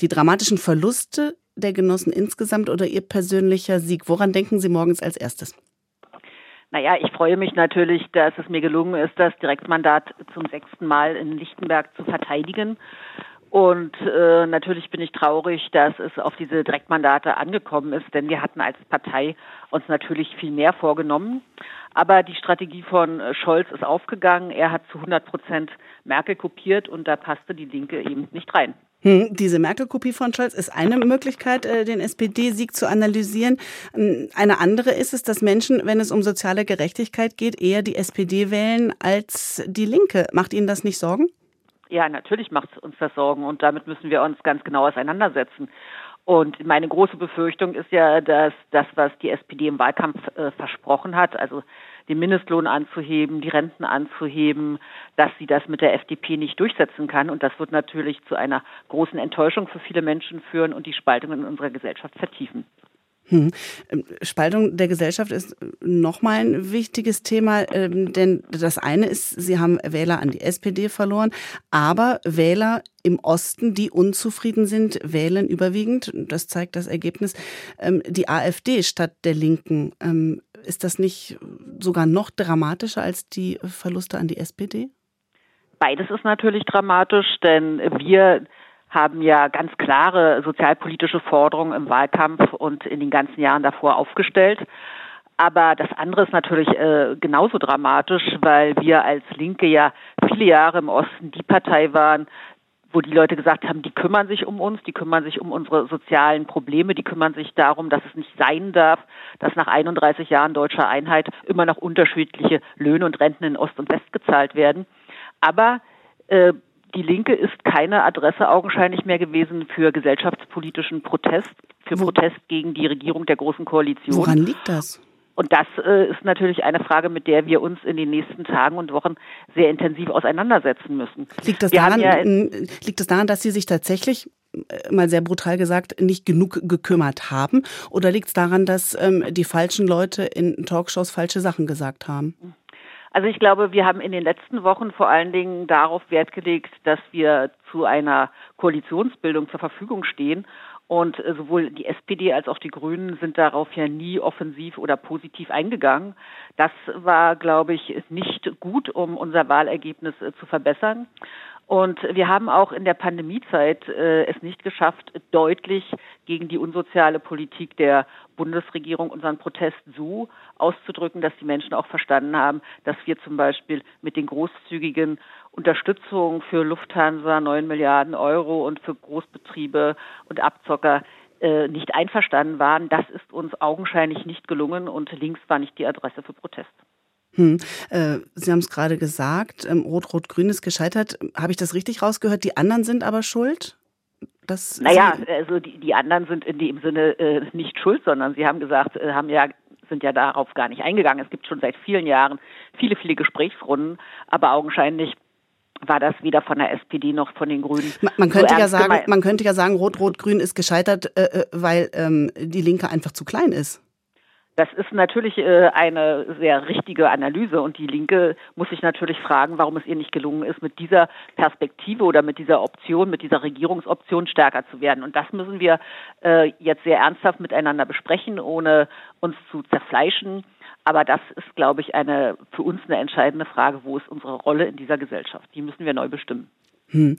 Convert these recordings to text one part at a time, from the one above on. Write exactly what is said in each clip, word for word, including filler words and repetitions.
Die dramatischen Verluste der Genossen insgesamt oder Ihr persönlicher Sieg? Woran denken Sie morgens als erstes? Naja, ich freue mich natürlich, dass es mir gelungen ist, das Direktmandat zum sechsten Mal in Lichtenberg zu verteidigen. Und äh, natürlich bin ich traurig, dass es auf diese Direktmandate angekommen ist, denn wir hatten als Partei uns natürlich viel mehr vorgenommen. Aber die Strategie von Scholz ist aufgegangen. Er hat zu hundert Prozent Merkel kopiert und da passte die Linke eben nicht rein. Hm, diese Merkel-Kopie von Scholz ist eine Möglichkeit, den S P D-Sieg zu analysieren. Eine andere ist es, dass Menschen, wenn es um soziale Gerechtigkeit geht, eher die S P D wählen als die Linke. Macht Ihnen das nicht Sorgen? Ja, natürlich macht uns das Sorgen und damit müssen wir uns ganz genau auseinandersetzen. Und meine große Befürchtung ist ja, dass das, was die S P D im Wahlkampf äh, versprochen hat, also den Mindestlohn anzuheben, die Renten anzuheben, dass sie das mit der F D P nicht durchsetzen kann. Und das wird natürlich zu einer großen Enttäuschung für viele Menschen führen und die Spaltung in unserer Gesellschaft vertiefen. Hm. Spaltung der Gesellschaft ist nochmal ein wichtiges Thema, denn das eine ist, Sie haben Wähler an die S P D verloren, aber Wähler im Osten, die unzufrieden sind, wählen überwiegend, das zeigt das Ergebnis, die AfD statt der Linken. Ist das nicht sogar noch dramatischer als die Verluste an die S P D? Beides ist natürlich dramatisch, denn wir haben ja ganz klare sozialpolitische Forderungen im Wahlkampf und in den ganzen Jahren davor aufgestellt. Aber das andere ist natürlich äh, genauso dramatisch, weil wir als Linke ja viele Jahre im Osten die Partei waren, wo die Leute gesagt haben, die kümmern sich um uns, die kümmern sich um unsere sozialen Probleme, die kümmern sich darum, dass es nicht sein darf, dass nach einunddreißig Jahren deutscher Einheit immer noch unterschiedliche Löhne und Renten in Ost und West gezahlt werden. Aber äh, die Linke ist keine Adresse augenscheinlich mehr gewesen für gesellschaftspolitischen Protest, für Wo? Protest gegen die Regierung der Großen Koalition. Woran liegt das? Und das äh, ist natürlich eine Frage, mit der wir uns in den nächsten Tagen und Wochen sehr intensiv auseinandersetzen müssen. Liegt das, wir daran, ja liegt das daran, dass Sie sich tatsächlich, mal sehr brutal gesagt, nicht genug gekümmert haben? Oder liegt es daran, dass ähm, die falschen Leute in Talkshows falsche Sachen gesagt haben? Also ich glaube, wir haben in den letzten Wochen vor allen Dingen darauf Wert gelegt, dass wir zu einer Koalitionsbildung zur Verfügung stehen. Und sowohl die S P D als auch die Grünen sind darauf ja nie offensiv oder positiv eingegangen. Das war, glaube ich, nicht gut, um unser Wahlergebnis zu verbessern. Und wir haben auch in der Pandemiezeit äh, es nicht geschafft, deutlich gegen die unsoziale Politik der Bundesregierung unseren Protest so auszudrücken, dass die Menschen auch verstanden haben, dass wir zum Beispiel mit den großzügigen Unterstützungen für Lufthansa, neun Milliarden Euro und für Großbetriebe und Abzocker äh, nicht einverstanden waren. Das ist uns augenscheinlich nicht gelungen und links war nicht die Adresse für Protest. Hm. Äh, Sie haben es gerade gesagt, ähm, Rot-Rot-Grün ist gescheitert. Habe ich das richtig rausgehört? Die anderen sind aber schuld? Dass naja, Sie also die, die anderen sind in dem Sinne äh, nicht schuld, sondern sie haben gesagt, äh, haben ja sind ja darauf gar nicht eingegangen. Es gibt schon seit vielen Jahren viele, viele Gesprächsrunden, aber augenscheinlich war das weder von der S P D noch von den Grünen. Man, man könnte so ja sagen, gemeint. man könnte ja sagen, Rot-Rot-Grün ist gescheitert, äh, weil ähm, die Linke einfach zu klein ist. Das ist natürlich äh, eine sehr richtige Analyse und die Linke muss sich natürlich fragen, warum es ihr nicht gelungen ist, mit dieser Perspektive oder mit dieser Option, mit dieser Regierungsoption stärker zu werden. Und das müssen wir äh, jetzt sehr ernsthaft miteinander besprechen, ohne uns zu zerfleischen. Aber das ist, glaube ich, eine für uns eine entscheidende Frage, wo ist unsere Rolle in dieser Gesellschaft? Die müssen wir neu bestimmen. Hm.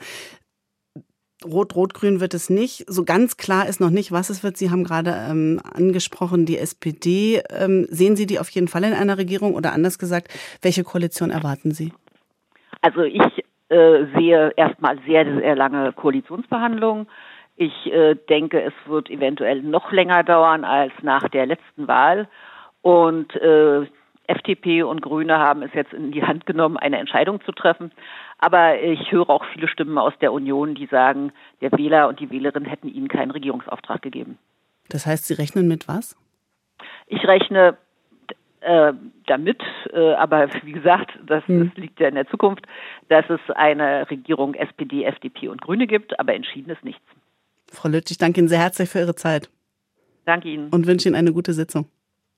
Rot-Rot-Grün wird es nicht. So ganz klar ist noch nicht, was es wird. Sie haben gerade ähm, angesprochen, die S P D. Ähm, sehen Sie die auf jeden Fall in einer Regierung oder anders gesagt, welche Koalition erwarten Sie? Also ich äh, sehe erstmal sehr, sehr lange Koalitionsverhandlungen. Ich äh, denke, es wird eventuell noch länger dauern als nach der letzten Wahl. Und äh, F D P und Grüne haben es jetzt in die Hand genommen, eine Entscheidung zu treffen. Aber ich höre auch viele Stimmen aus der Union, die sagen, der Wähler und die Wählerin hätten ihnen keinen Regierungsauftrag gegeben. Das heißt, Sie rechnen mit was? Ich rechne äh, damit, äh, aber wie gesagt, das, hm. das liegt ja in der Zukunft, dass es eine Regierung S P D, F D P und Grüne gibt, aber entschieden ist nichts. Frau Lüttich, ich danke Ihnen sehr herzlich für Ihre Zeit. Danke Ihnen. Und wünsche Ihnen eine gute Sitzung.